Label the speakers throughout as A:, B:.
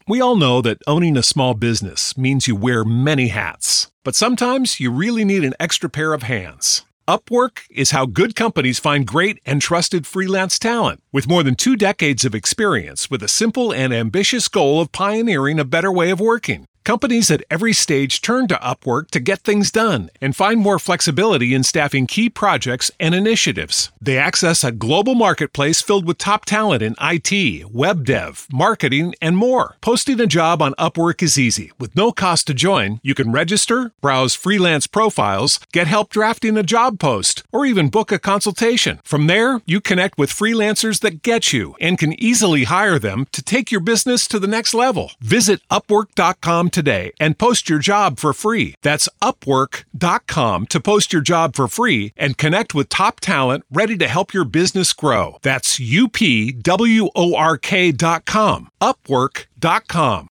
A: We all know that owning a small business means you wear many hats, but sometimes you really need an extra pair of hands. Upwork is how good companies find great and trusted freelance talent. With more than 2 decades of experience with a simple and ambitious goal of pioneering a better way of working, companies at every stage turn to Upwork to get things done and find more flexibility in staffing key projects and initiatives. They access a global marketplace filled with top talent in IT, web dev, marketing, and more. Posting a job on Upwork is easy. With no cost to join, you can register, browse freelance profiles, get help drafting a job post, or even book a consultation. From there, you connect with freelancers that get you and can easily hire them to take your business to the next level. Visit Upwork.com today and post your job for free. That's Upwork.com to post your job for free and connect with top talent ready to help your business grow. That's UPWORK.com. Upwork.com.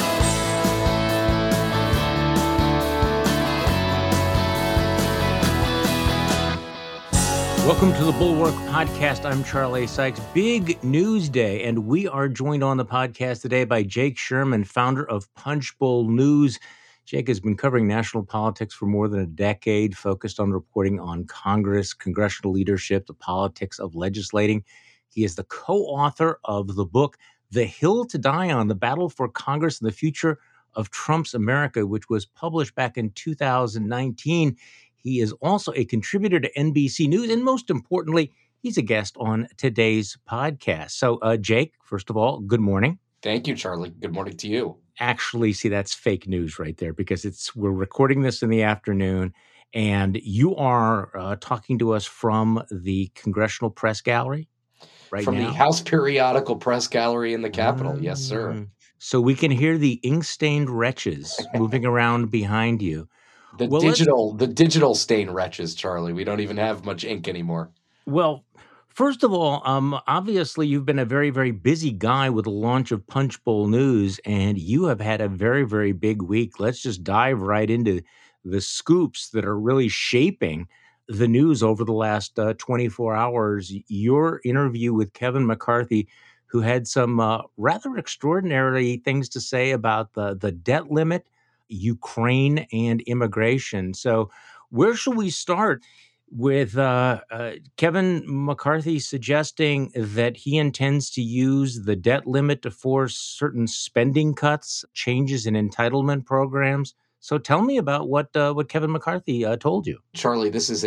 B: Welcome to the Bulwark Podcast. I'm Charlie Sykes. Big news day, and we are joined on the podcast today by Jake Sherman, founder of Punchbowl News. Jake has been covering national politics for more than a decade, focused on reporting on Congress, congressional leadership, the politics of legislating. He is the co-author of the book, The Hill to Die On, The Battle for Congress and the Future of Trump's America, which was published back in 2019. He is also a contributor to NBC News, and most importantly, he's a guest on today's podcast. So, Jake, first of all, good morning.
C: Thank you, Charlie. Good morning to you.
B: Actually, see, that's fake news right there, because we're recording this in the afternoon, and you are talking to us from the Congressional Press Gallery right
C: from
B: now?
C: The House Periodical Press Gallery in the Capitol. Yes, sir.
B: So we can hear the ink-stained wretches moving around behind you.
C: The digital stain wretches, Charlie. We don't even have much ink anymore.
B: Well, first of all, obviously you've been a very, very busy guy with the launch of Punchbowl News, and you have had a very, very big week. Let's just dive right into the scoops that are really shaping the news over the last 24 hours. Your interview with Kevin McCarthy, who had some rather extraordinary things to say about the debt limit, Ukraine, and immigration. So where should we start with Kevin McCarthy suggesting that he intends to use the debt limit to force certain spending cuts, changes in entitlement programs? So tell me about what Kevin McCarthy told you.
C: Charlie, this is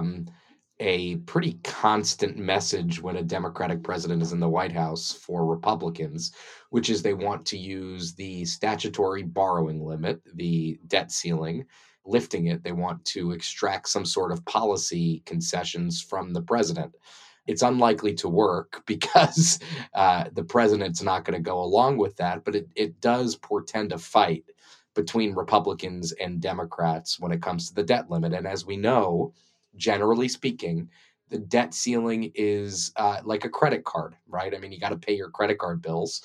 C: a pretty constant message when a Democratic president is in the White House for Republicans, which is they want to use the statutory borrowing limit, the debt ceiling, lifting it. They want to extract some sort of policy concessions from the president. It's unlikely to work because the president's not going to go along with that, but it does portend a fight between Republicans and Democrats when it comes to the debt limit. And as we know, generally speaking, the debt ceiling is like a credit card, right? I mean, you got to pay your credit card bills.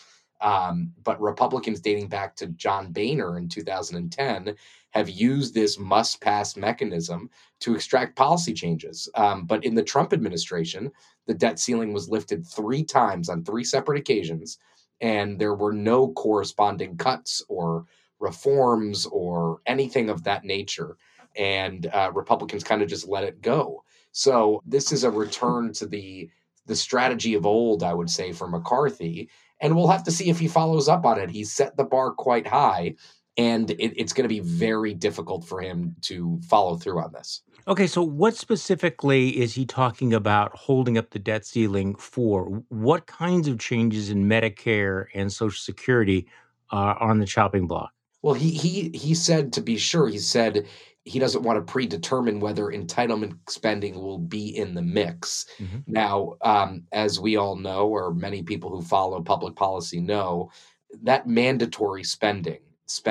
C: But Republicans dating back to John Boehner in 2010 have used this must-pass mechanism to extract policy changes. But in the Trump administration, the debt ceiling was lifted 3 times on 3 separate occasions, and there were no corresponding cuts or reforms or anything of that nature. And Republicans kind of just let it go. So this is a return to the strategy of old, I would say, for McCarthy. And we'll have to see if he follows up on it. He's set the bar quite high, and it's going to be very difficult for him to follow through on this.
B: Okay, so what specifically is he talking about holding up the debt ceiling for? What kinds of changes in Medicare and Social Security are on the chopping block?
C: Well, he said, to be sure, he said he doesn't want to predetermine whether entitlement spending will be in the mix. Mm-hmm. Now, as we all know, or many people who follow public policy know, that mandatory spending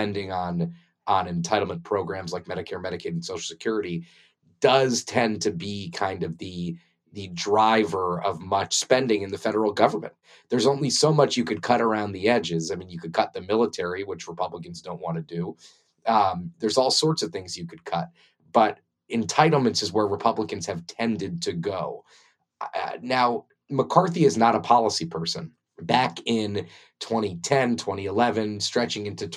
C: on entitlement programs like Medicare, Medicaid, and Social Security does tend to be kind of the driver of much spending in the federal government. There's only so much you could cut around the edges. I mean, you could cut the military, which Republicans don't want to do. There's all sorts of things you could cut, but entitlements is where Republicans have tended to go. Now, McCarthy is not a policy person. back in 2010, 2011, stretching into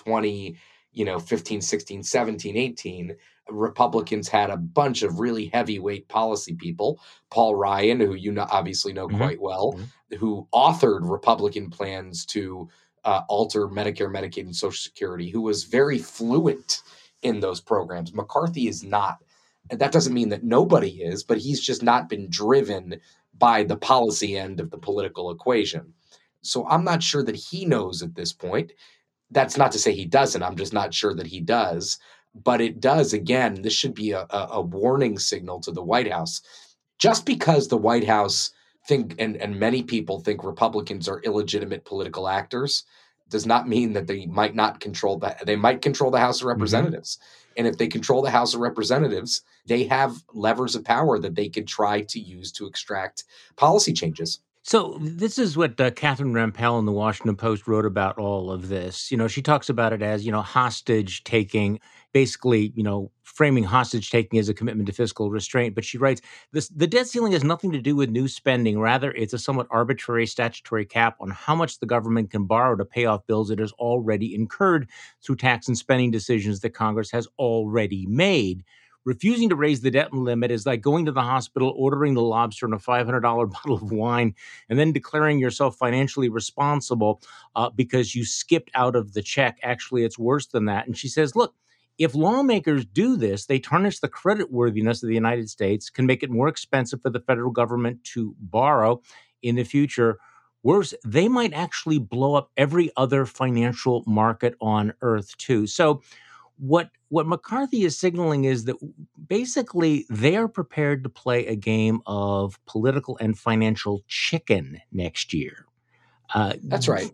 C: 15, 16, 17, 18, Republicans had a bunch of really heavyweight policy people, Paul Ryan, who obviously know
B: Hmm.
C: quite well, who authored Republican plans to alter Medicare, Medicaid, and Social Security, who was very fluent in those programs. McCarthy is not. And that doesn't mean that nobody is, but he's just not been driven by the policy end of the political equation. So I'm not sure that he knows at this point. That's not to say he doesn't. I'm just not sure that he does. But it does, again, this should be a warning signal to the White House. Just because the White House think, and many people think Republicans are illegitimate political actors, does not mean that they might not control that. They might control the House of Representatives. And if they control the House of Representatives, they have levers of power that they could try to use to extract policy changes.
B: So this is what Catherine Rampell in the Washington Post wrote about all of this. She talks about it as, hostage taking, basically, framing hostage taking as a commitment to fiscal restraint. But she writes, the debt ceiling has nothing to do with new spending. Rather, it's a somewhat arbitrary statutory cap on how much the government can borrow to pay off bills it has already incurred through tax and spending decisions that Congress has already made. Refusing to raise the debt limit is like going to the hospital, ordering the lobster and a $500 bottle of wine, and then declaring yourself financially responsible because you skipped out of the check. Actually, it's worse than that. And she says, look, if lawmakers do this, they tarnish the creditworthiness of the United States, can make it more expensive for the federal government to borrow in the future. Worse, they might actually blow up every other financial market on earth, too. So what McCarthy is signaling is that basically they are prepared to play a game of political and financial chicken next year.
C: That's right.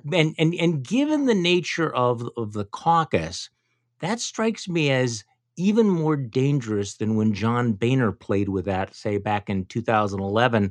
B: And given the nature of the caucus, that strikes me as even more dangerous than when John Boehner played with that, say back in 2011,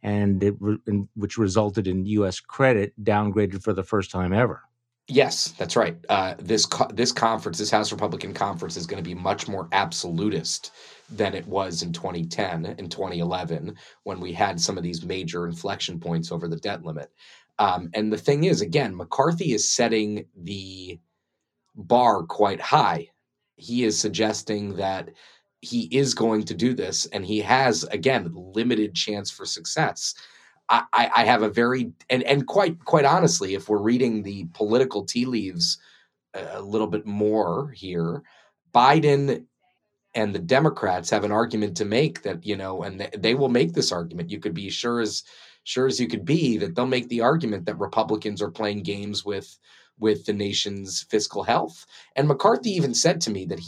B: which resulted in U.S. credit downgraded for the first time ever.
C: Yes, that's right. This conference, this House Republican conference, is going to be much more absolutist than it was in 2010 and 2011 when we had some of these major inflection points over the debt limit. And the thing is, again, McCarthy is setting the bar quite high. He is suggesting that he is going to do this, and he has, again, limited chance for success. I have a very and quite honestly, if we're reading the political tea leaves a little bit more here, Biden and the Democrats have an argument to make that, and they will make this argument. You could be sure as you could be that they'll make the argument that Republicans are playing games with the nation's fiscal health. And McCarthy even said to me that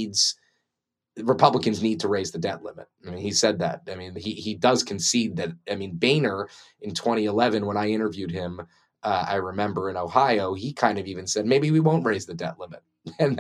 C: Republicans need to raise the debt limit. I mean, he said that. I mean, he does concede that. I mean, Boehner in 2011, when I interviewed him, I remember in Ohio, he kind of even said, maybe we won't raise the debt limit. And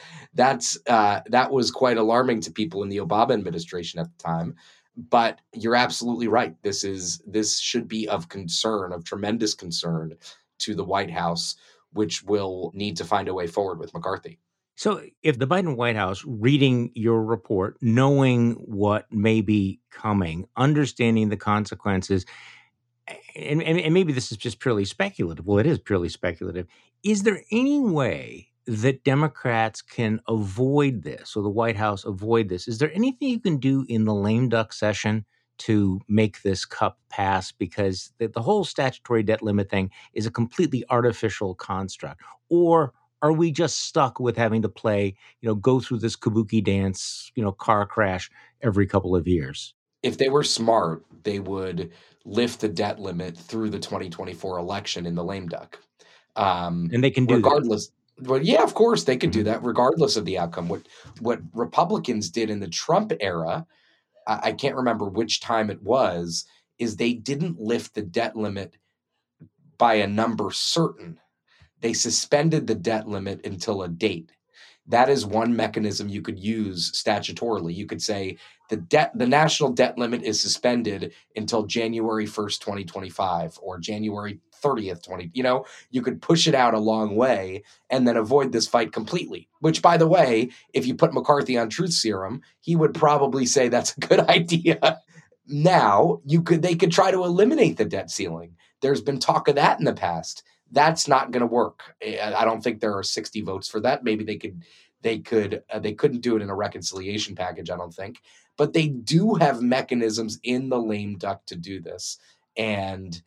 C: that was quite alarming to people in the Obama administration at the time. But you're absolutely right. This should be of tremendous concern to the White House, which will need to find a way forward with McCarthy.
B: So if the Biden White House, reading your report, knowing what may be coming, understanding the consequences, and maybe this is just purely speculative. Well, it is purely speculative. Is there any way that Democrats can avoid this, or the White House avoid this? Is there anything you can do in the lame duck session to make this cup pass? Because the whole statutory debt limit thing is a completely artificial construct. Or are we just stuck with having to play, go through this kabuki dance, car crash every couple of years?
C: If they were smart, they would lift the debt limit through the 2024 election in the lame duck.
B: And they can do
C: regardless. Well, yeah, of course they could do that regardless of the outcome. What Republicans did in the Trump era, I can't remember which time it was, is they didn't lift the debt limit by a number certain. They suspended the debt limit until a date. That is one mechanism you could use statutorily. You could say the national debt limit is suspended until January 1st, 2025 or January 30th, you could push it out a long way and then avoid this fight completely, which, by the way, if you put McCarthy on truth serum, he would probably say that's a good idea. Now they could try to eliminate the debt ceiling. There's been talk of that in the past. That's not going to work. I don't think there are 60 votes for that. Maybe they couldn't do it in a reconciliation package, I don't think. But they do have mechanisms in the lame duck to do this. And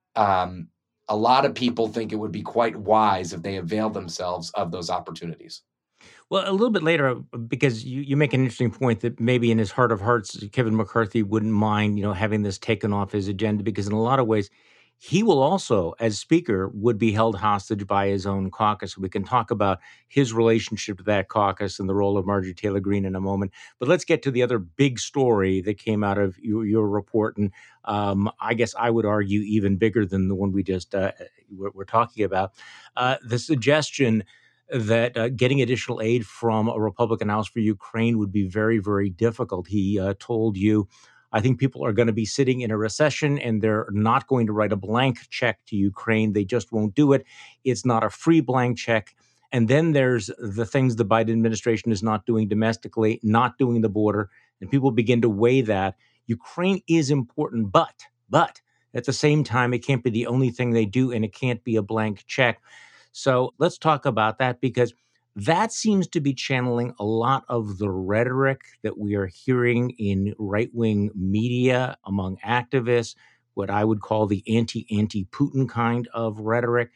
C: a lot of people think it would be quite wise if they avail themselves of those opportunities.
B: Well, a little bit later, because you make an interesting point that maybe in his heart of hearts, Kevin McCarthy wouldn't mind, having this taken off his agenda, because in a lot of ways, he will also, as Speaker, would be held hostage by his own caucus. We can talk about his relationship to that caucus and the role of Marjorie Taylor Greene in a moment. But let's get to the other big story that came out of your report, and I guess I would argue even bigger than the one we just we're talking about. The suggestion that getting additional aid from a Republican House for Ukraine would be very, very difficult. He told you, I think people are going to be sitting in a recession and they're not going to write a blank check to Ukraine. They just won't do it. It's not a free blank check. And then there's the things the Biden administration is not doing domestically, not doing the border, and people begin to weigh that. Ukraine is important, but at the same time, it can't be the only thing they do, and it can't be a blank check. So let's talk about that, because that seems to be channeling a lot of the rhetoric that we are hearing in right-wing media among activists, what I would call the anti-Putin kind of rhetoric.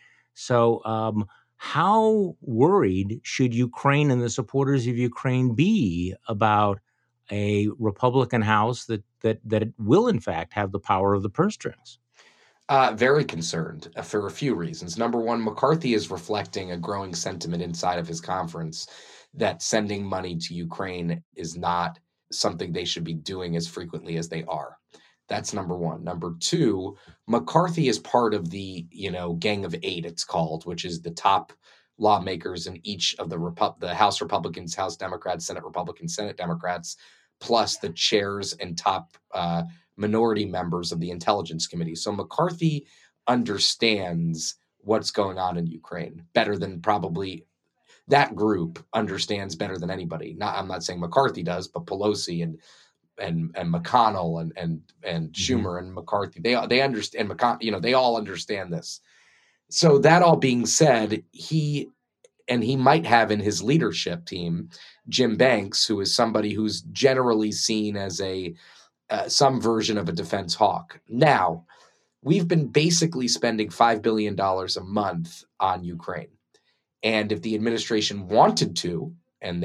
B: So how worried should Ukraine and the supporters of Ukraine be about a Republican House that will, in fact, have the power of the purse strings?
C: Very concerned for a few reasons. Number one, McCarthy is reflecting a growing sentiment inside of his conference that sending money to Ukraine is not something they should be doing as frequently as they are. That's number one. Number two, McCarthy is part of the, Gang of Eight, it's called, which is the top lawmakers in each of the House Republicans, House Democrats, Senate Republicans, Senate Democrats, plus the chairs and top minority members of the Intelligence Committee. So McCarthy understands what's going on in Ukraine better than probably that group understands better than anybody. I'm not saying McCarthy does, but Pelosi and McConnell and Schumer and McCarthy, they understand. They all understand this. So that all being said, he might have in his leadership team Jim Banks, who is somebody who's generally seen as some version of a defense hawk. Now, we've been basically spending $5 billion a month on Ukraine. And if the administration wanted to, and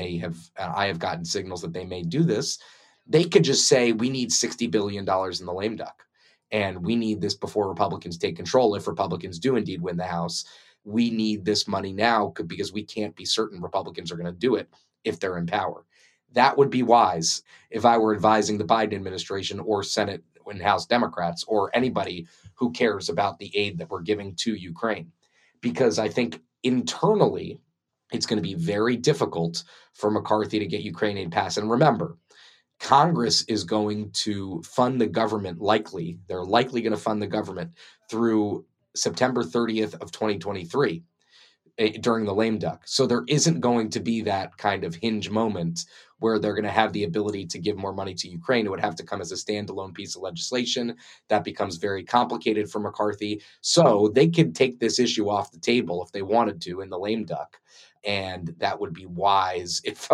C: I have gotten signals that they may do this, they could just say, we need $60 billion in the lame duck. And we need this before Republicans take control. If Republicans do indeed win the House, we need this money now because we can't be certain Republicans are going to do it if they're in power. That would be wise if I were advising the Biden administration or Senate and House Democrats or anybody who cares about the aid that we're giving to Ukraine. Because I think internally, it's going to be very difficult for McCarthy to get Ukraine aid passed. And remember, Congress is going to fund the government they're likely going to fund the government through September 30th of 2023. During the lame duck. So there isn't going to be that kind of hinge moment where they're going to have the ability to give more money to Ukraine. It would have to come as a standalone piece of legislation. That becomes very complicated for McCarthy. So they could take this issue off the table if they wanted to in the lame duck. And that would be wise. If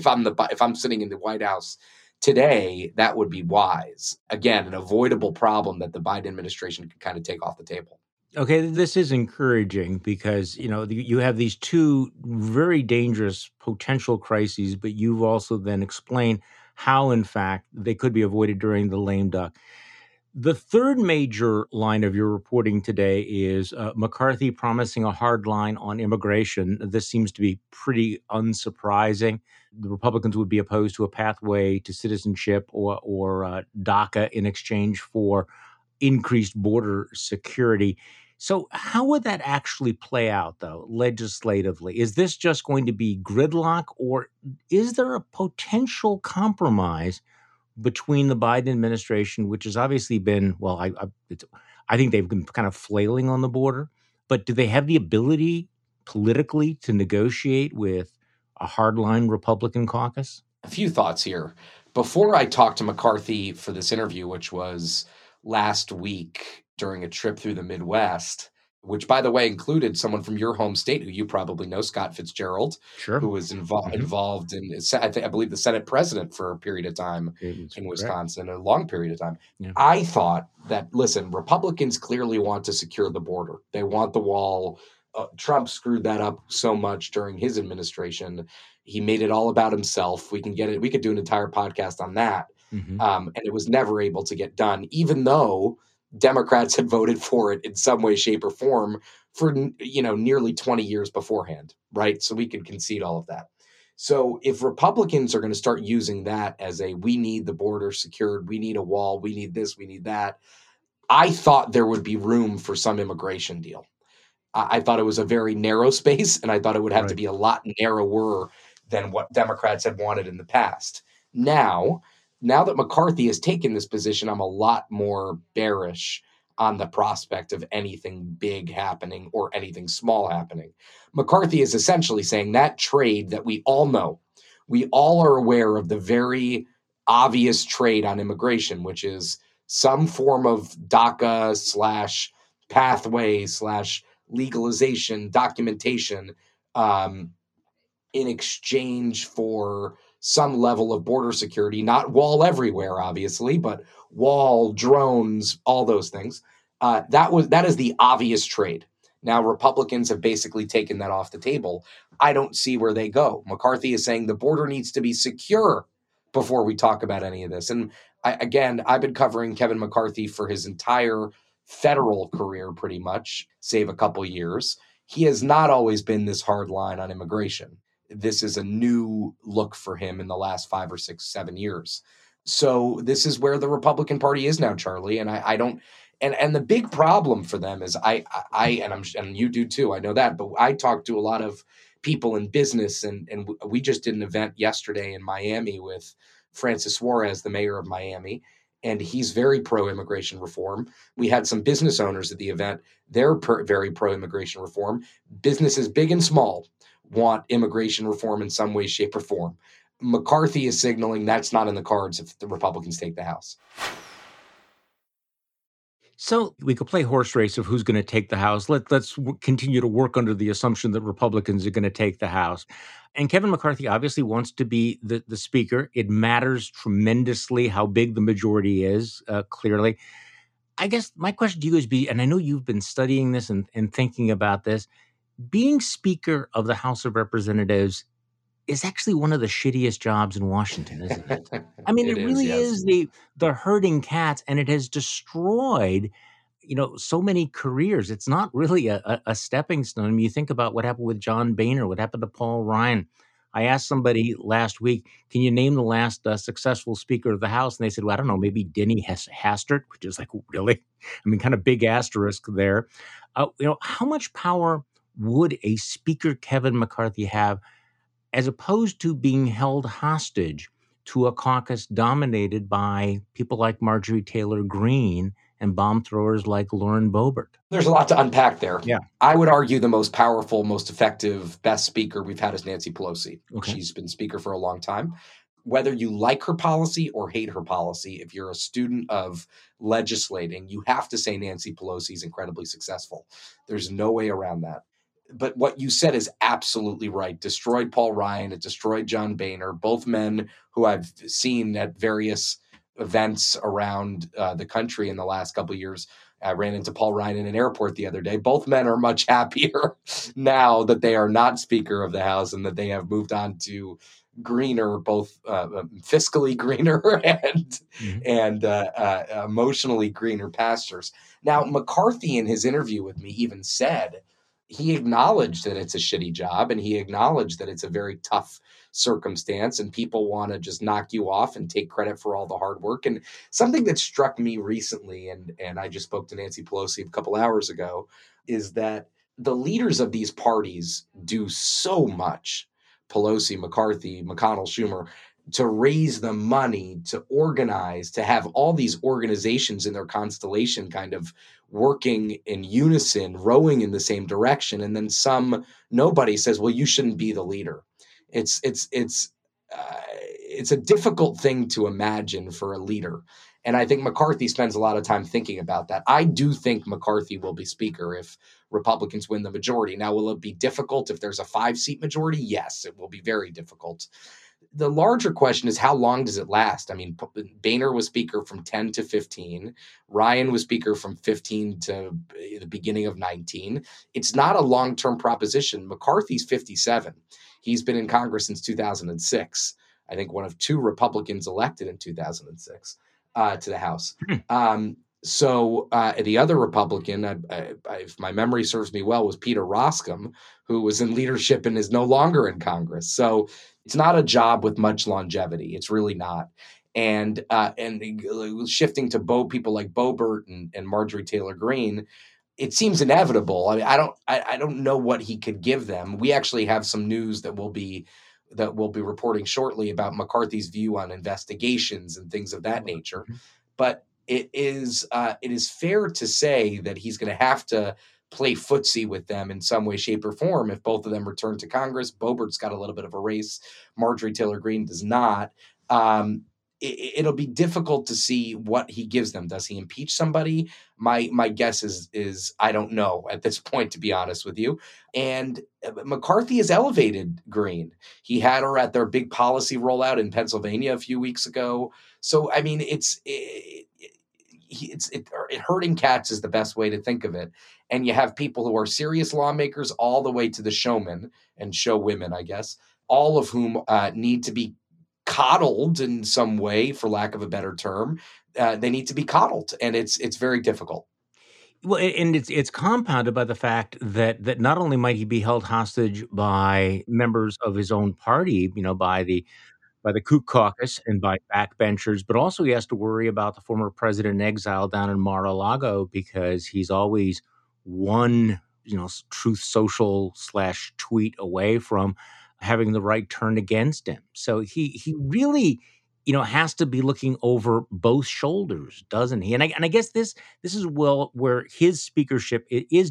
C: I'm sitting in the White House today, that would be wise. Again, an avoidable problem that the Biden administration could kind of take off the table.
B: Okay, this is encouraging because, you have these two very dangerous potential crises, but you've also then explained how, in fact, they could be avoided during the lame duck. The third major line of your reporting today is McCarthy promising a hard line on immigration. This seems to be pretty unsurprising. The Republicans would be opposed to a pathway to citizenship or DACA in exchange for increased border security. So how would that actually play out, though, legislatively? Is this just going to be gridlock, or is there a potential compromise between the Biden administration, which has obviously been, well, I think they've been kind of flailing on the border, but do they have the ability politically to negotiate with a hardline Republican caucus?
C: A few thoughts here. Before I talked to McCarthy for this interview, which was last week during a trip through the Midwest, which, by the way, included someone from your home state who you probably know, Scott Fitzgerald,
B: Sure.
C: who was
B: Hmm.
C: involved in, I believe, the Senate president for a period of time
B: It's
C: in
B: correct.
C: Wisconsin, a long period of time.
B: Yeah.
C: I thought that, listen, Republicans clearly want to secure the border. They want the wall. Trump screwed that up so much during his administration. He made it all about himself. We can get it. We could do an entire podcast on that.
B: Hmm.
C: And it was never able to get done, even though Democrats had voted for it in some way, shape, or form for nearly 20 years beforehand, right? So we could concede all of that. So if Republicans are going to start using that as we need the border secured, we need a wall, we need this, we need that, I thought there would be room for some immigration deal. I thought it was a very narrow space, and I thought it would have to
B: Right.
C: be a lot narrower than what Democrats had wanted in the past. Now, now that McCarthy has taken this position, I'm a lot more bearish on the prospect of anything big happening or anything small happening. McCarthy is essentially saying that trade that we all know, we all are aware of the very obvious trade on immigration, which is some form of DACA slash pathway slash legalization, documentation, um, in exchange for some level of border security, not wall everywhere, obviously, but wall, drones, all those things. That is the obvious trade. Now, Republicans have basically taken that off the table. I don't see where they go. McCarthy is saying the border needs to be secure before we talk about any of this. And I've been covering Kevin McCarthy for his entire federal career, pretty much, save a couple years. He has not always been this hard line on immigration. This is a new look for him in the last 5 or 6, 7 years. So this is where the Republican Party is now, Charlie. And I don't. And the big problem for them is and you do too. I know that, but I talk to a lot of people in business, and we just did an event yesterday in Miami with Francis Suarez, the mayor of Miami, and he's very pro immigration reform. We had some business owners at the event. They're very pro immigration reform. Businesses big and small want immigration reform in some way, shape, or form. McCarthy is signaling that's not in the cards if the Republicans take the House.
B: So we could play horse race of who's going to take the House. Let's continue to work under the assumption that Republicans are going to take the House. And Kevin McCarthy obviously wants to be the speaker. It matters tremendously how big the majority is, clearly. I guess my question to you is, and I know you've been studying this and thinking about this, being Speaker of the House of Representatives is actually one of the shittiest jobs in Washington, isn't it? I mean,
C: It
B: it
C: is,
B: really
C: yes.
B: is the herding cats, and it has destroyed, so many careers. It's not really a stepping stone. I mean, you think about what happened with John Boehner, what happened to Paul Ryan. I asked somebody last week, can you name the last successful Speaker of the House? And they said, well, I don't know, maybe Denny Hastert, which is like, really? I mean, kind of big asterisk there. How much power would a Speaker Kevin McCarthy have as opposed to being held hostage to a caucus dominated by people like Marjorie Taylor Greene and bomb throwers like Lauren Boebert?
C: There's a lot to unpack there.
B: Yeah.
C: I would argue the most powerful, most effective, best speaker we've had is Nancy Pelosi.
B: Okay.
C: She's been speaker for a long time. Whether you like her policy or hate her policy, if you're a student of legislating, you have to say Nancy Pelosi is incredibly successful. There's no way around that. But what you said is absolutely right. Destroyed Paul Ryan. It destroyed John Boehner, both men who I've seen at various events around the country in the last couple of years. I ran into Paul Ryan in an airport the other day. Both men are much happier now that they are not Speaker of the House and that they have moved on to greener, both fiscally greener and emotionally greener pastures. Now, McCarthy in his interview with me even said he acknowledged that it's a shitty job, and he acknowledged that it's a very tough circumstance and people want to just knock you off and take credit for all the hard work. And something that struck me recently, and I just spoke to Nancy Pelosi a couple hours ago, is that the leaders of these parties do so much, Pelosi, McCarthy, McConnell, Schumer, to raise the money, to organize, to have all these organizations in their constellation kind of working in unison, rowing in the same direction. And then nobody says, well, you shouldn't be the leader. It's it's a difficult thing to imagine for a leader. And I think McCarthy spends a lot of time thinking about that. I do think McCarthy will be Speaker if Republicans win the majority. Now, will it be difficult if there's a 5-seat majority? Yes, it will be very difficult. The larger question is, how long does it last? I mean, Boehner was Speaker from 10 to 15. Ryan was Speaker from 15 to the beginning of 19. It's not a long-term proposition. McCarthy's 57. He's been in Congress since 2006. I think one of 2 Republicans elected in 2006 to the House. So the other Republican, if my memory serves me well, was Peter Roskam, who was in leadership and is no longer in Congress. So it's not a job with much longevity. It's really not. And shifting to people like Boebert and Marjorie Taylor Greene, it seems inevitable. I mean, I don't know what he could give them. We actually have some news that we'll be reporting shortly about McCarthy's view on investigations and things of that nature. But it is fair to say that he's going to have to play footsie with them in some way, shape, or form if both of them return to Congress. Boebert's got a little bit of a race. Marjorie Taylor Greene does not. It'll be difficult to see what he gives them. Does he impeach somebody? My guess is I don't know at this point, to be honest with you. And McCarthy has elevated Greene. He had her at their big policy rollout in Pennsylvania a few weeks ago. So, I mean, herding cats is the best way to think of it. And you have people who are serious lawmakers all the way to the showmen and show women, I guess, all of whom need to be coddled in some way, for lack of a better term. They need to be coddled, and it's very difficult.
B: Well, and it's compounded by the fact that not only might he be held hostage by members of his own party, by the Koch caucus and by backbenchers, but also he has to worry about the former president in exile down in Mar-a-Lago, because he's always one, Truth Social / tweet away from having the right turned against him. So he really, has to be looking over both shoulders, doesn't he? And I guess this is where his speakership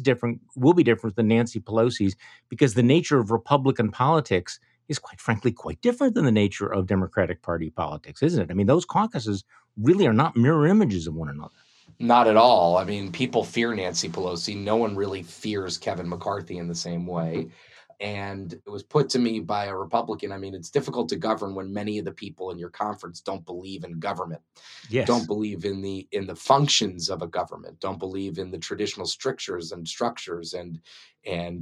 B: will be different than Nancy Pelosi's, because the nature of Republican politics is, quite frankly, quite different than the nature of Democratic Party politics, isn't it? I mean, those caucuses really are not mirror images of one another.
C: Not at all. I mean, people fear Nancy Pelosi. No one really fears Kevin McCarthy in the same way. And it was put to me by a Republican. I mean, it's difficult to govern when many of the people in your conference don't believe in government.
B: Yes.
C: Don't believe in the functions of a government. Don't believe in the traditional strictures and structures and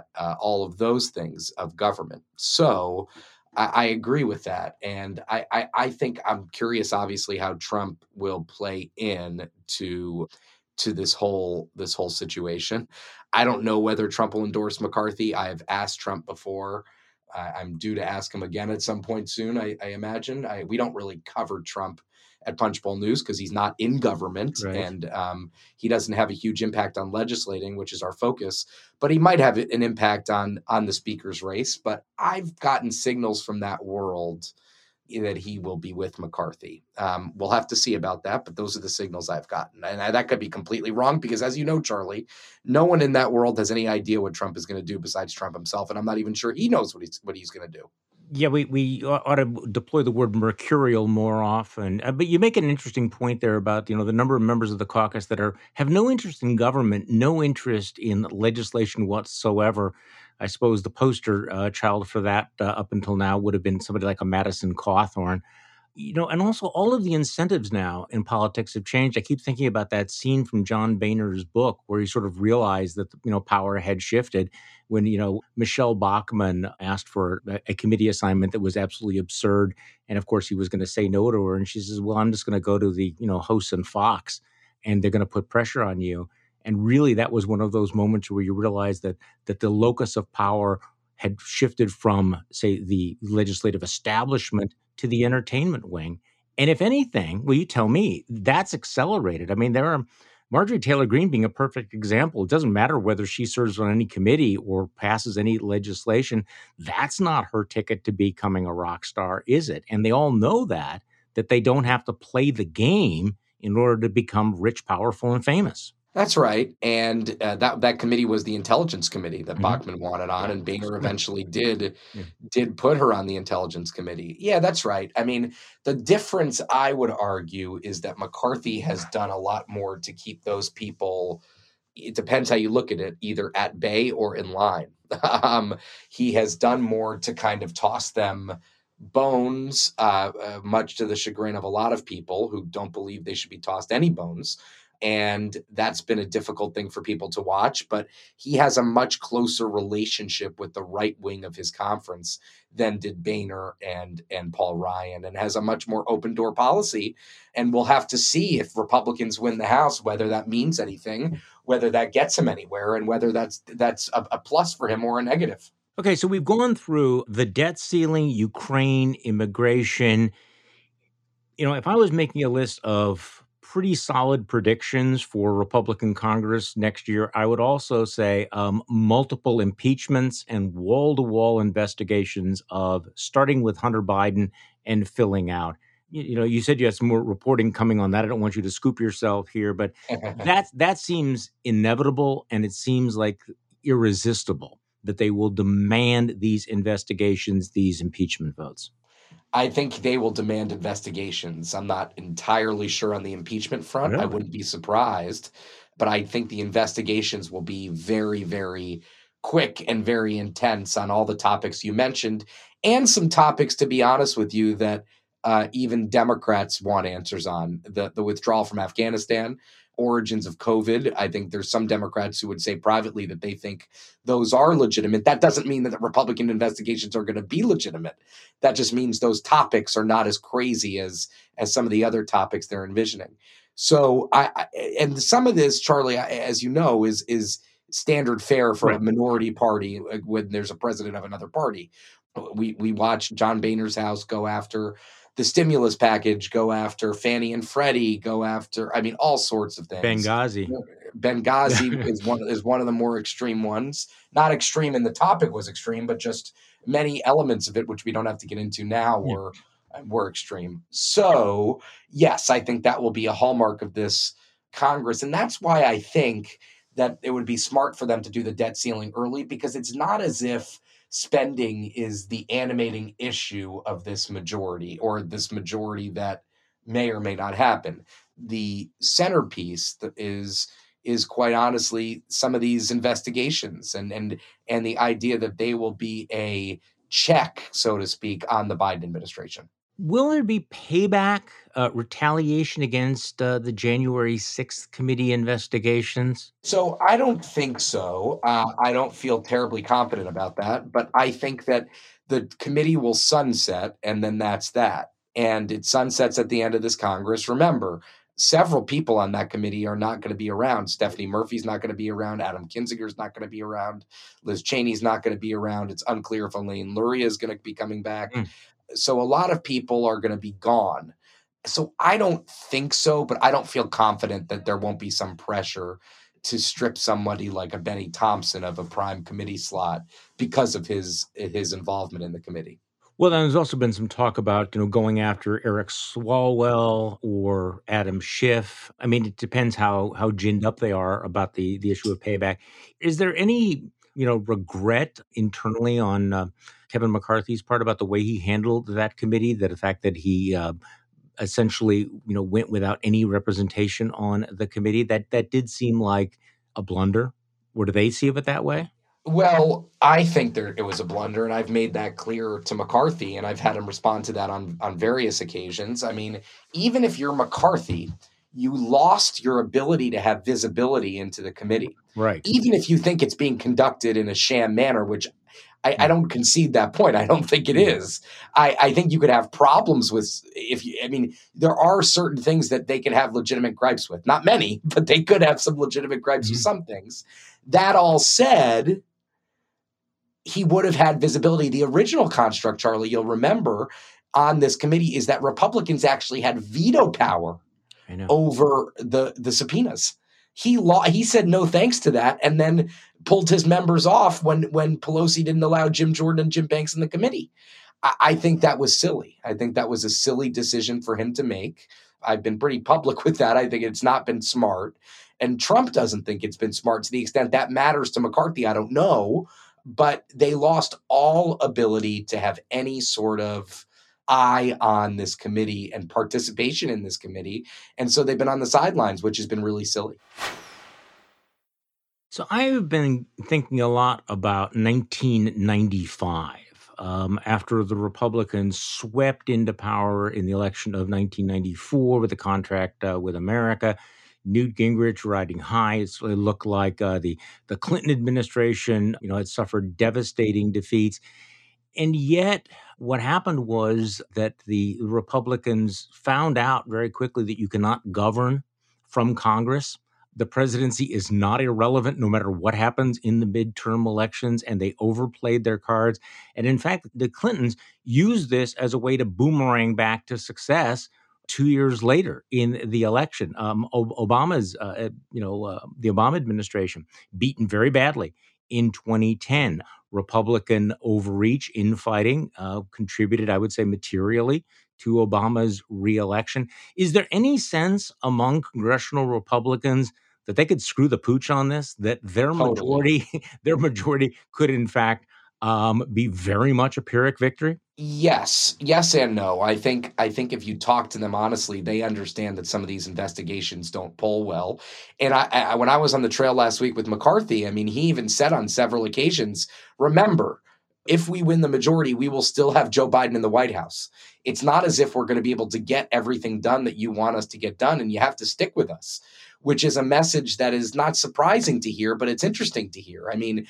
C: all of those things of government. So I agree with that. And I think I'm curious, obviously, how Trump will play in to this whole situation. I don't know whether Trump will endorse McCarthy. I have asked Trump before. I'm due to ask him again at some point soon, I imagine. We don't really cover Trump at Punchbowl News because he's not in government,
B: right.
C: And he doesn't have a huge impact on legislating, which is our focus. But he might have an impact on the speaker's race. But I've gotten signals from that world that he will be with McCarthy. We'll have to see about that, but those are the signals I've gotten. And that could be completely wrong because, as you know, Charlie, no one in that world has any idea what Trump is going to do besides Trump himself. And I'm not even sure he knows what he's going to do.
B: Yeah, we ought to deploy the word mercurial more often. But you make an interesting point there about, the number of members of the caucus that have no interest in government, no interest in legislation whatsoever. I suppose the poster child for that up until now would have been somebody like a Madison Cawthorn. And also all of the incentives now in politics have changed. I keep thinking about that scene from John Boehner's book where he sort of realized that, power had shifted when, Michelle Bachmann asked for a committee assignment that was absolutely absurd. And of course, he was going to say no to her. And she says, well, I'm just going to go to the, hosts and Fox, and they're going to put pressure on you. And really, that was one of those moments where you realize that the locus of power had shifted from, say, the legislative establishment to the entertainment wing. And if anything, well, you tell me, that's accelerated. I mean, there are Marjorie Taylor Greene being a perfect example. It doesn't matter whether she serves on any committee or passes any legislation. That's not her ticket to becoming a rock star, is it? And they all know that they don't have to play the game in order to become rich, powerful, and famous.
C: That's right, and that committee was the Intelligence Committee that
B: Mhm.
C: Bachmann wanted on,
B: Yeah.
C: and Boehner
B: Yeah.
C: eventually did
B: Yeah.
C: did put her on the Intelligence Committee. Yeah, that's right. I mean, the difference I would argue is that McCarthy has done a lot more to keep those people, it depends how you look at it, either at bay or in line. He has done more to kind of toss them bones, much to the chagrin of a lot of people who don't believe they should be tossed any bones. And that's been a difficult thing for people to watch. But he has a much closer relationship with the right wing of his conference than did Boehner and Paul Ryan, and has a much more open door policy. And we'll have to see if Republicans win the House, whether that means anything, whether that gets him anywhere, and whether that's a plus for him or a negative.
B: Okay, so we've gone through the debt ceiling, Ukraine, immigration. If I was making a list of pretty solid predictions for Republican Congress next year, I would also say multiple impeachments and wall to wall investigations of starting with Hunter Biden and filling out. You said you had some more reporting coming on that. I don't want you to scoop yourself here, but that seems inevitable, and it seems like irresistible that they will demand these investigations, these impeachment votes.
C: I think they will demand investigations. I'm not entirely sure on the impeachment front. I
B: Really?
C: wouldn't be surprised, but I think the investigations will be very, very quick and very intense on all the topics you mentioned, and some topics, to be honest with you, that even Democrats want answers on. The withdrawal from Afghanistan, origins of COVID. I think there's some Democrats who would say privately that they think those are legitimate. That doesn't mean that the Republican investigations are going to be legitimate. That just means those topics are not as crazy as some of the other topics they're envisioning. So and some of this, Charlie, as you know, is standard fare for a
B: Right.
C: minority party when there's a president of another party. We watched John Boehner's house go after the stimulus package, go after Fannie and Freddie, go after, I mean, all sorts of things.
B: Benghazi.
C: Benghazi is one of the more extreme ones. Not extreme, and the topic was extreme, but just many elements of it, which we don't have to get into now,
B: Yeah.
C: were extreme. So yes, I think that will be a hallmark of this Congress, and that's why I think that it would be smart for them to do the debt ceiling early, because it's not as if spending is the animating issue of this majority, or this majority that may or may not happen. The centerpiece that is quite honestly some of these investigations, and the idea that they will be a check, so to speak, on the Biden administration.
B: Will there be payback, retaliation against the January 6th committee investigations?
C: So I don't think so. I don't feel terribly confident about that, but I think that the committee will sunset, and then that's that. And it sunsets at the end of this Congress. Remember, several people on that committee are not going to be around. Stephanie Murphy's not going to be around. Adam Kinzinger's not going to be around. Liz Cheney's not going to be around. It's unclear if Elaine Luria is going to be coming back.
B: Mm.
C: So a lot of people are going to be gone. So I don't think so, but I don't feel confident that there won't be some pressure to strip somebody like a Benny Thompson of a prime committee slot because of his involvement in the committee.
B: Well, then there's also been some talk about, going after Eric Swalwell or Adam Schiff. I mean, it depends how ginned up they are about the issue of payback. Is there any, regret internally on Kevin McCarthy's part about the way he handled that committee? That the fact that he essentially, went without any representation on the committee, that did seem like a blunder. Or do they see it that way?
C: Well, I think it was a blunder, and I've made that clear to McCarthy, and I've had him respond to that on various occasions. I mean, even if you're McCarthy, you lost your ability to have visibility into the committee.
B: Right.
C: Even if you think it's being conducted in a sham manner, which I don't concede that point. I don't think it is. I think you could have problems with, there are certain things that they could have legitimate gripes with. Not many, but they could have some legitimate gripes with some things. That all said, he would have had visibility. The original construct, Charlie, you'll remember, on this committee is that Republicans actually had veto power over the subpoenas. He said no thanks to that, and then pulled his members off when Pelosi didn't allow Jim Jordan and Jim Banks in the committee. I think that was silly. I think that was a silly decision for him to make. I've been pretty public with that. I think it's not been smart. And Trump doesn't think it's been smart. To the extent that matters to McCarthy, I don't know. But they lost all ability to have any sort of eye on this committee and participation in this committee. And so they've been on the sidelines, which has been really silly.
B: So I've been thinking a lot about 1995. After the Republicans swept into power in the election of 1994 with the contract with America, Newt Gingrich riding high. It looked like the Clinton administration, had suffered devastating defeats. And yet, what happened was that the Republicans found out very quickly that you cannot govern from Congress. The presidency is not irrelevant no matter what happens in the midterm elections, and they overplayed their cards. And in fact, the Clintons used this as a way to boomerang back to success 2 years later in the election. The Obama administration beaten very badly in 2010. Republican overreach, infighting contributed, I would say, materially to Obama's reelection. Is there any sense among congressional Republicans that they could screw the pooch on this? That their
C: Totally.
B: majority could, in fact, be very much a Pyrrhic victory?
C: Yes and no. I think if you talk to them honestly, they understand that some of these investigations don't poll well. And when I was on the trail last week with McCarthy, I mean, he even said on several occasions, remember, if we win the majority, we will still have Joe Biden in the White House. It's not as if we're going to be able to get everything done that you want us to get done, and you have to stick with us, which is a message that is not surprising to hear, but it's interesting to hear. I mean,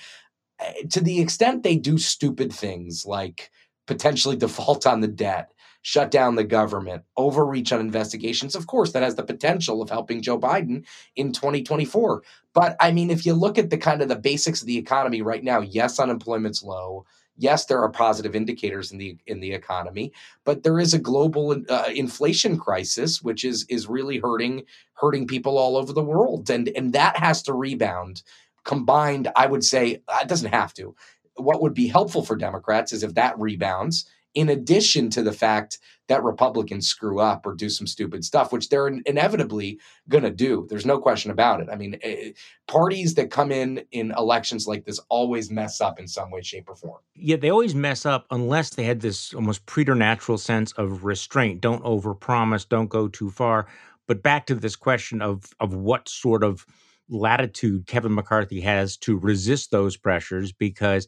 C: to the extent they do stupid things like potentially default on the debt, shut down the government, overreach on investigations, of course, that has the potential of helping Joe Biden in 2024. But I mean, if you look at the kind of the basics of the economy right now, yes, unemployment's low. Yes, there are positive indicators in the economy, but there is a global inflation crisis, which is really hurting people all over the world, and that has to rebound. Combined, I would say it doesn't have to. What would be helpful for Democrats is if that rebounds, in addition to the fact that Republicans screw up or do some stupid stuff, which they're inevitably going to do. There's no question about it. I mean, parties that come in elections like this always mess up in some way, shape, or form.
B: Yeah, they always mess up unless they had this almost preternatural sense of restraint. Don't overpromise, don't go too far. But back to this question of what sort of latitude Kevin McCarthy has to resist those pressures, because,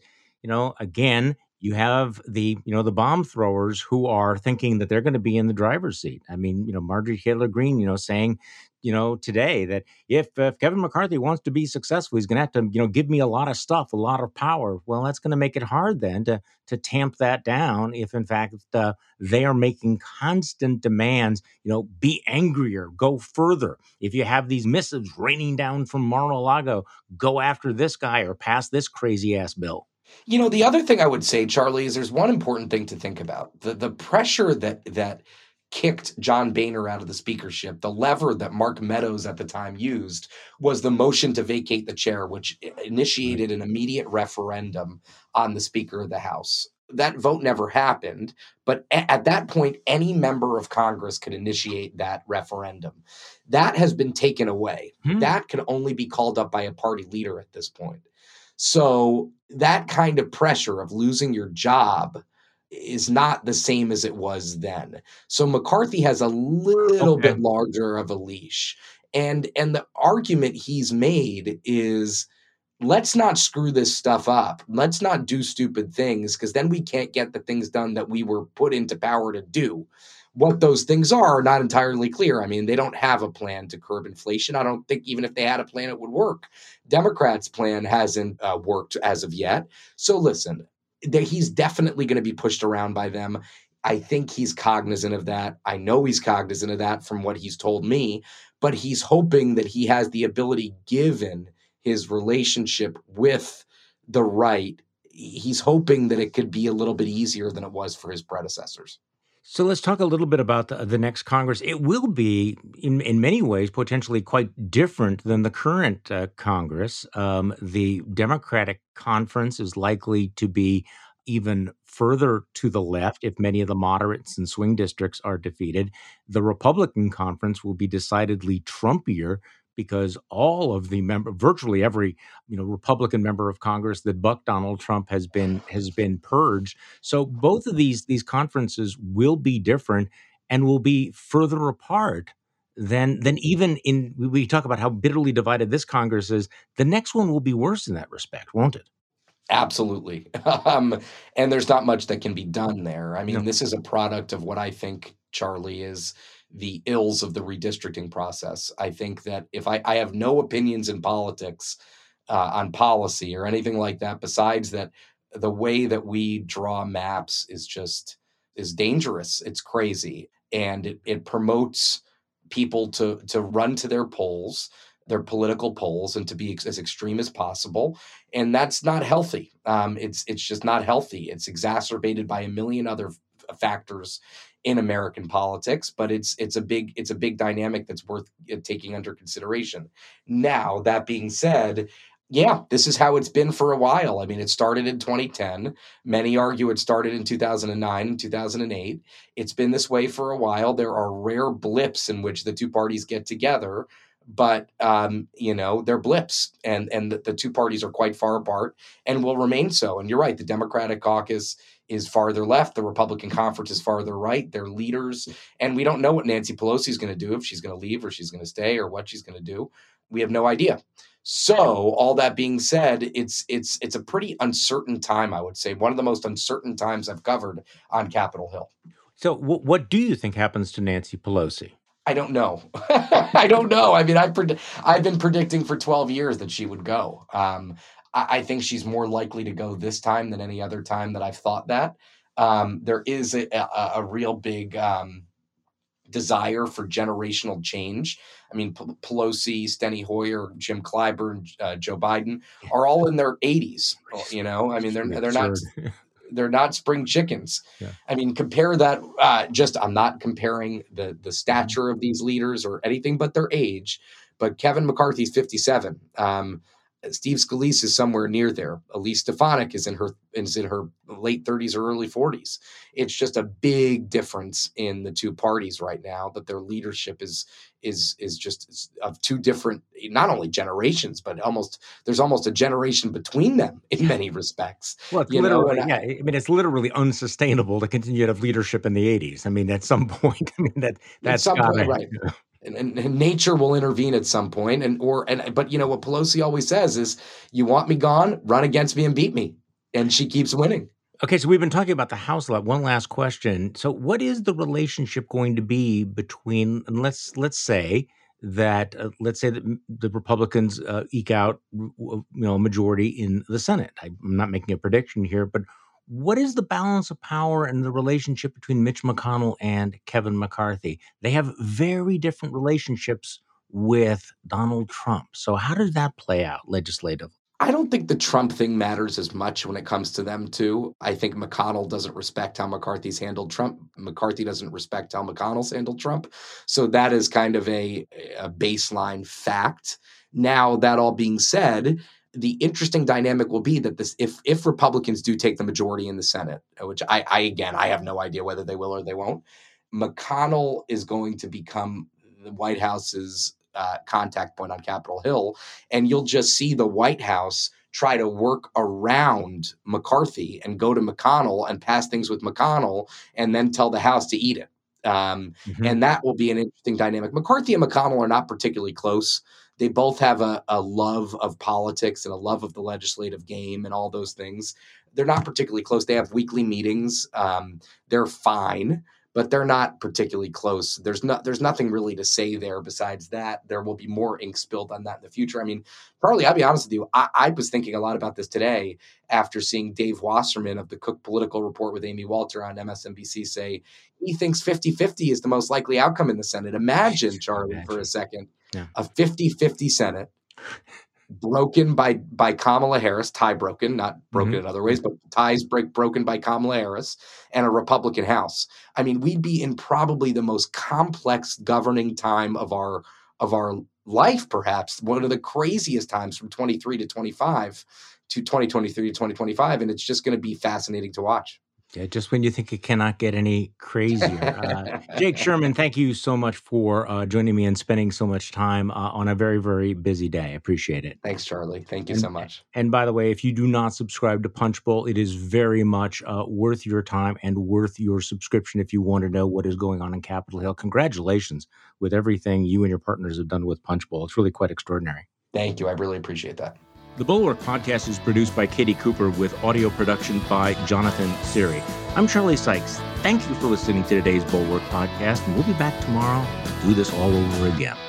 B: again, you have the bomb throwers who are thinking that they're going to be in the driver's seat. I mean, Marjorie Taylor Greene, saying, today that if Kevin McCarthy wants to be successful, he's going to have to, give me a lot of stuff, a lot of power. Well, that's going to make it hard then to tamp that down if, in fact, they are making constant demands, be angrier, go further. If you have these missives raining down from Mar-a-Lago, go after this guy or pass this crazy ass bill.
C: The other thing I would say, Charlie, is there's one important thing to think about. The pressure that kicked John Boehner out of the speakership, the lever that Mark Meadows at the time used, was the motion to vacate the chair, which initiated an immediate referendum on the Speaker of the House. That vote never happened, but at that point, any member of Congress could initiate that referendum. That has been taken away. That can only be called up by a party leader at this point. So that kind of pressure of losing your job is not the same as it was then. So McCarthy has a little bit larger of a leash. And the argument he's made is, let's not screw this stuff up. Let's not do stupid things, because then we can't get the things done that we were put into power to do. What those things are not entirely clear. I mean, they don't have a plan to curb inflation. I don't think even if they had a plan, it would work. Democrats' plan hasn't worked as of yet. So listen, he's definitely going to be pushed around by them. I think he's cognizant of that. I know he's cognizant of that from what he's told me, but he's hoping that he has the ability, given his relationship with the right, he's hoping that it could be a little bit easier than it was for his predecessors.
B: So let's talk a little bit about the next Congress. It will be, in many ways, potentially quite different than the current Congress. The Democratic conference is likely to be even further to the left if many of the moderates and swing districts are defeated. The Republican conference will be decidedly Trumpier because all of the virtually every Republican member of Congress that bucked Donald Trump has been purged. So both of these conferences will be different and will be further apart than even in we talk about how bitterly divided this Congress is. The next one will be worse in that respect, won't it?
C: Absolutely. And there's not much that can be done there. I mean,
B: No.
C: this is a product of what I think, Charlie, is the ills of the redistricting process. I think that if I have no opinions in politics on policy or anything like that, besides that the way that we draw maps is dangerous. It's crazy. And it promotes people to run to their polls, their political polls, and to be as extreme as possible, and that's not healthy. It's just not healthy. It's exacerbated by a million other factors in American politics, but it's a big dynamic that's worth taking under consideration. Now, that being said, yeah, this is how it's been for a while. I mean, it started in 2010. Many argue it started in 2009 and 2008. It's been this way for a while. There are rare blips in which the two parties get together, but they're blips, and the two parties are quite far apart and will remain so. And you're right, the Democratic caucus is farther left, the Republican conference is farther right. Their leaders, and we don't know what Nancy Pelosi is going to do, if she's going to leave or she's going to stay or what she's going to do. We have no idea. So all that being said, it's a pretty uncertain time, I would say, one of the most uncertain times I've covered on Capitol Hill.
B: So what do you think happens to Nancy Pelosi?
C: I don't know. I don't know. I mean, I've been predicting for 12 years that she would go. I think she's more likely to go this time than any other time that I've thought that. There is a real big desire for generational change. I mean, Pelosi, Steny Hoyer, Jim Clyburn, Joe Biden are all in their 80s. I mean, they're not spring chickens.
B: Yeah.
C: I mean, compare that. I'm not comparing the stature of these leaders or anything but their age. But Kevin McCarthy's 57. Steve Scalise is somewhere near there. Elise Stefanik is in her late 30s or early 40s. It's just a big difference in the two parties right now, that their leadership is just of two different, not only generations, but there's almost a generation between them in many respects.
B: Well, it's literally, yeah. I mean, it's literally unsustainable to continue to have leadership in the 80s. I mean, at some point, I mean that's
C: some
B: gotta,
C: point, right. And nature will intervene at some point. But what Pelosi always says is, you want me gone, run against me and beat me. And she keeps winning.
B: Okay, so we've been talking about the House a lot. One last question. So what is the relationship going to be between, and let's say that the Republicans eke out a majority in the Senate. I'm not making a prediction here, but what is the balance of power and the relationship between Mitch McConnell and Kevin McCarthy? They have very different relationships with Donald Trump. So how does that play out legislatively?
C: I don't think the Trump thing matters as much when it comes to them two. I think McConnell doesn't respect how McCarthy's handled Trump. McCarthy doesn't respect how McConnell's handled Trump. So that is kind of a baseline fact. Now, that all being said, the interesting dynamic will be that if Republicans do take the majority in the Senate, which I have no idea whether they will or they won't, McConnell is going to become the White House's contact point on Capitol Hill, and you'll just see the White House try to work around McCarthy and go to McConnell and pass things with McConnell, and then tell the House to eat it. And that will be an interesting dynamic. McCarthy and McConnell are not particularly close. They both have a love of politics and a love of the legislative game and all those things. They're not particularly close. They have weekly meetings. They're fine, but they're not particularly close. There's nothing really to say there besides that. There will be more ink spilled on that in the future. I mean, Charlie, I'll be honest with you. I was thinking a lot about this today after seeing Dave Wasserman of the Cook Political Report with Amy Walter on MSNBC say he thinks 50-50 is the most likely outcome in the Senate. Imagine, Charlie, for a second, a 50-50 Senate broken by Kamala Harris, tie broken, not broken in other ways, but broken by Kamala Harris, and a Republican House. I mean, we'd be in probably the most complex governing time of our life, perhaps one of the craziest times from 23 to 25 to 2023 to 2025. And it's just going to be fascinating to watch.
B: Yeah, just when you think it cannot get any crazier. Jake Sherman, thank you so much for joining me and spending so much time on a very, very busy day. I appreciate it.
C: Thanks, Charlie. Thank you
B: And
C: so much.
B: and by the way, if you do not subscribe to Punchbowl, it is very much worth your time and worth your subscription if you want to know what is going on in Capitol Hill. Congratulations with everything you and your partners have done with Punchbowl. It's really quite extraordinary.
C: Thank you. I really appreciate that.
B: The Bulwark Podcast is produced by Katie Cooper with audio production by Jonathan Siri. I'm Charlie Sykes. Thank you for listening to today's Bulwark Podcast, and we'll be back tomorrow to do this all over again.